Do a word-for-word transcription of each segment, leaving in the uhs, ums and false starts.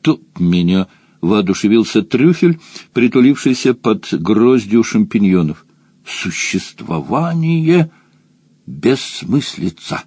чтоб меня!» — воодушевился трюфель, притулившийся под гроздью шампиньонов. «Существование — бессмыслица.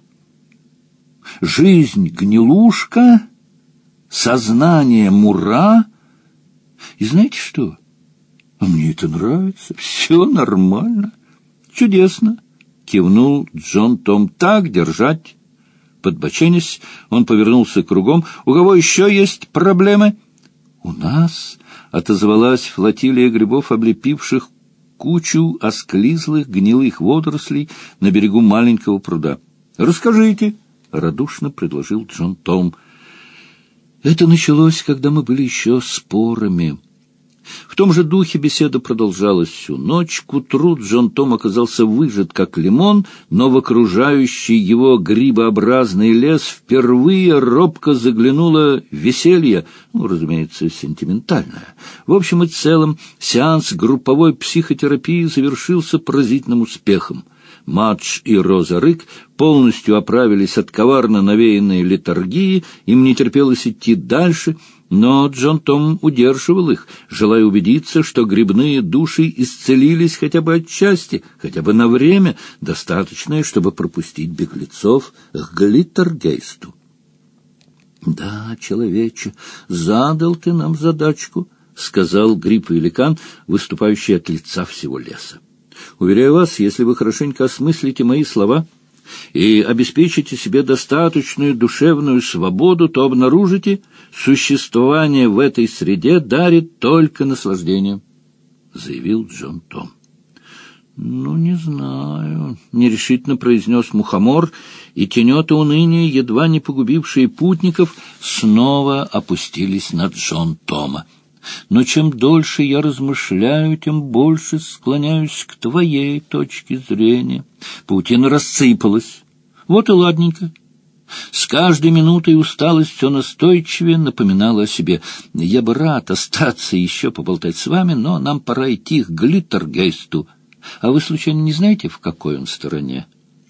Жизнь — гнилушка, сознание — мура. И знаете что? Мне это нравится, все нормально. Чудесно!» — кивнул Джон Том. «Так держать!» Подбоченясь, он повернулся кругом. «У кого еще есть проблемы?» «У нас», — отозвалась флотилия грибов, облепивших кучу осклизлых гнилых водорослей на берегу маленького пруда. «Расскажите», — радушно предложил Джон Том. «Это началось, когда мы были еще спорами». В том же духе беседа продолжалась всю ночь. К утру Джон Том оказался выжат, как лимон, но в окружающий его грибообразный лес впервые робко заглянуло веселье, ну, разумеется, сентиментальное. В общем и целом, сеанс групповой психотерапии завершился поразительным успехом. Мадж и Роза Рык полностью оправились от коварно навеянной летаргии, им не терпелось идти дальше, но Джон Том удерживал их, желая убедиться, что грибные души исцелились хотя бы отчасти, хотя бы на время, достаточное, чтобы пропустить беглецов к Глиттергейсту. «Да, человече, задал ты нам задачку», — сказал гриб-великан, выступающий от лица всего леса. «Уверяю вас, если вы хорошенько осмыслите мои слова и обеспечите себе достаточную душевную свободу, то обнаружите, существование в этой среде дарит только наслаждение», — заявил Джон Том. «Ну, не знаю», — нерешительно произнес мухомор, и тенета уныния, едва не погубившие путников, снова опустились на Джон Тома. «Но чем дольше я размышляю, тем больше склоняюсь к твоей точке зрения». Паутина рассыпалась. Вот и ладненько. С каждой минутой усталость все настойчивее напоминала о себе. «Я бы рад остаться еще поболтать с вами, но нам пора идти к Глиттергейсту. А вы, случайно, не знаете, в какой он стороне?»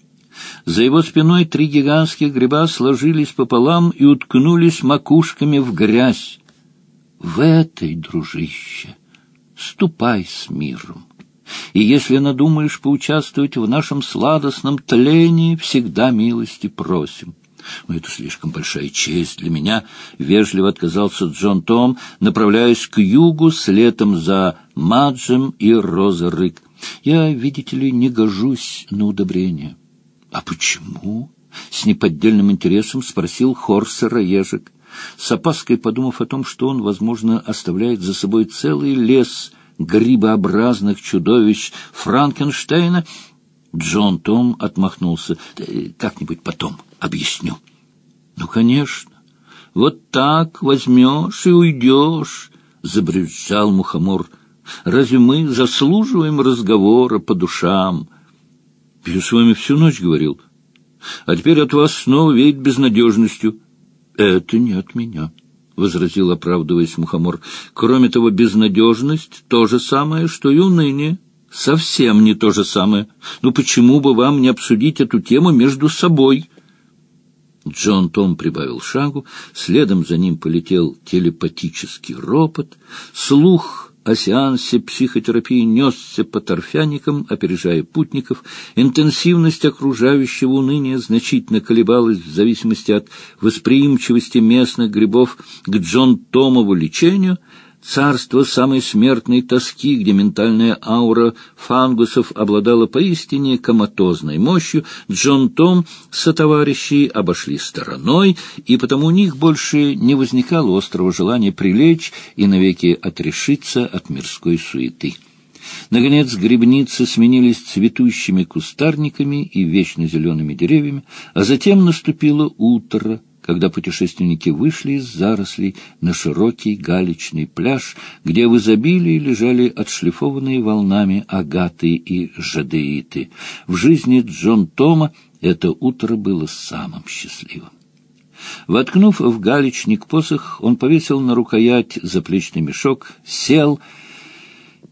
За его спиной три гигантских гриба сложились пополам и уткнулись макушками в грязь. «В этой, дружище, ступай с миром. И если надумаешь поучаствовать в нашем сладостном тлении, всегда милости просим». «Но это слишком большая честь для меня», — вежливо отказался Джон Том, направляясь к югу следом за Маджем и Роза Рык. «Я, видите ли, не гожусь на удобрение». «А почему?» — с неподдельным интересом спросил Хорсер-Ежик, с опаской подумав о том, что он, возможно, оставляет за собой целый лес грибообразных чудовищ Франкенштейна. Джон Том отмахнулся. «Как-нибудь потом объясню». «Ну, конечно. Вот так возьмешь и уйдешь», — забрюзжал мухомор. «Разве мы заслуживаем разговора по душам?» «Я с вами всю ночь говорил. А теперь от вас снова веет безнадежностью». «Это не от меня», — возразил, оправдываясь мухомор. «Кроме того, безнадежность — то же самое, что и уныние. Совсем не то же самое. Ну почему бы вам не обсудить эту тему между собой?» Джон Том прибавил шагу, следом за ним полетел телепатический ропот. Слух о сеансе психотерапии несся по торфяникам, опережая путников. Интенсивность окружающего уныния значительно колебалась в зависимости от восприимчивости местных грибов к Джон Томову лечению. Царство самой смертной тоски, где ментальная аура фангусов обладала поистине коматозной мощью, Джон Том сотоварищи обошли стороной, и потому у них больше не возникало острого желания прилечь и навеки отрешиться от мирской суеты. Наконец грибницы сменились цветущими кустарниками и вечно зелеными деревьями, а затем наступило утро, когда путешественники вышли из зарослей на широкий галечный пляж, где в изобилии лежали отшлифованные волнами агаты и жадеиты. В жизни Джон Тома это утро было самым счастливым. Воткнув в галечник посох, он повесил на рукоять заплечный мешок, сел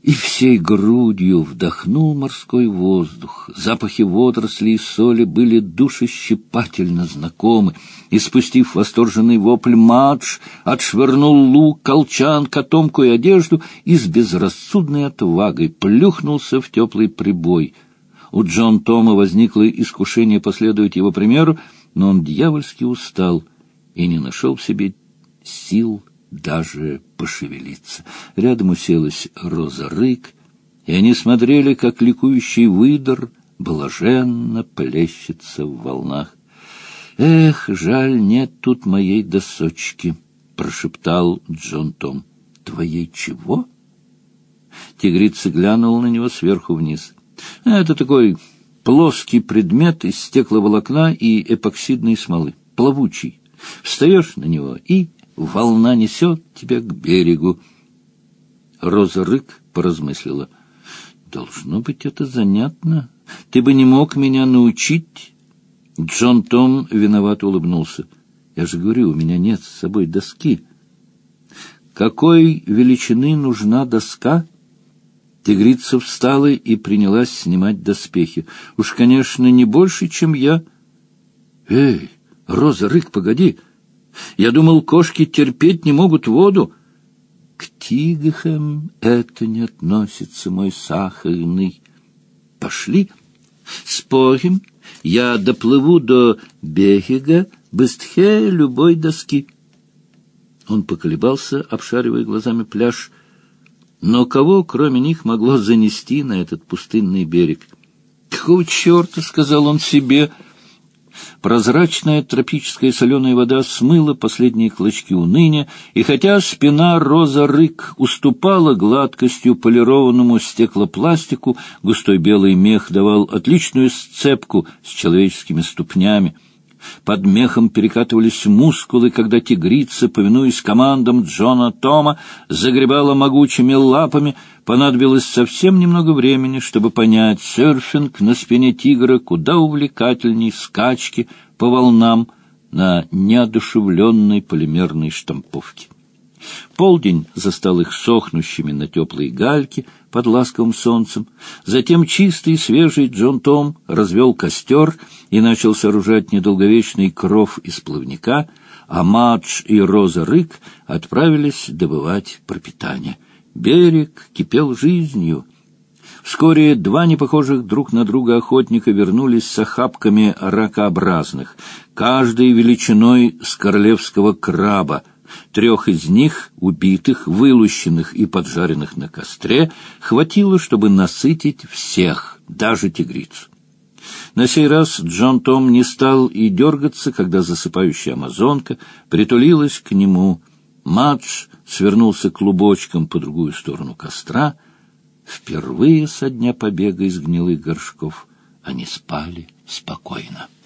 и всей грудью вдохнул морской воздух. Запахи водорослей и соли были душещипательно знакомы, и, спустив восторженный вопль, Мадж отшвырнул лук, колчан, котомку и одежду и с безрассудной отвагой плюхнулся в теплый прибой. У Джон Тома возникло искушение последовать его примеру, но он дьявольски устал и не нашел в себе сил даже пошевелиться. Рядом уселась Роза Рык, и они смотрели, как ликующий выдор блаженно плещется в волнах. «Эх, жаль, нет тут моей досочки», — прошептал Джон Том. «Твоей чего?» Тигрица глянула на него сверху вниз. «Это такой плоский предмет из стекловолокна и эпоксидной смолы, плавучий. Встаешь на него, и волна несет тебя к берегу». Роза Рык поразмыслила. «Должно быть, это занятно. Ты бы не мог меня научить?» Джон Том виновато улыбнулся. «Я же говорю, у меня нет с собой доски». «Какой величины нужна доска?» Тигрица встала и принялась снимать доспехи. «Уж, конечно, не больше, чем я». «Эй, Роза Рык, погоди! Я думал, кошки терпеть не могут воду». «К тиграм это не относится, мой сахарный. Пошли, спорим, я доплыву до берега быстрее любой доски». Он поколебался, обшаривая глазами пляж. Но кого, кроме них, могло занести на этот пустынный берег? «Какого черта?» — сказал он себе. Прозрачная тропическая соленая вода смыла последние клочки уныния, и хотя спина Роза Рык уступала гладкостью полированному стеклопластику, густой белый мех давал отличную сцепку с человеческими ступнями. Под мехом перекатывались мускулы, когда тигрица, повинуясь командам Джона Тома, загребала могучими лапами. Понадобилось совсем немного времени, чтобы понять, серфинг на спине тигра куда увлекательней скачки по волнам на неодушевленной полимерной штамповке. Полдень застал их сохнущими на теплой гальке под ласковым солнцем. Затем чистый, свежий Джон Том развел костер и начал сооружать недолговечный кров из плавника, а Мадж и Роза Рык отправились добывать пропитание. Берег кипел жизнью. Вскоре два непохожих друг на друга охотника вернулись с охапками ракообразных, каждой величиной с королевского краба. Трех из них, убитых, вылущенных и поджаренных на костре, хватило, чтобы насытить всех, даже тигрицу. На сей раз Джон Том не стал и дергаться, когда засыпающая амазонка притулилась к нему. Мадж свернулся клубочком по другую сторону костра. Впервые со дня побега из гнилых горшков они спали спокойно.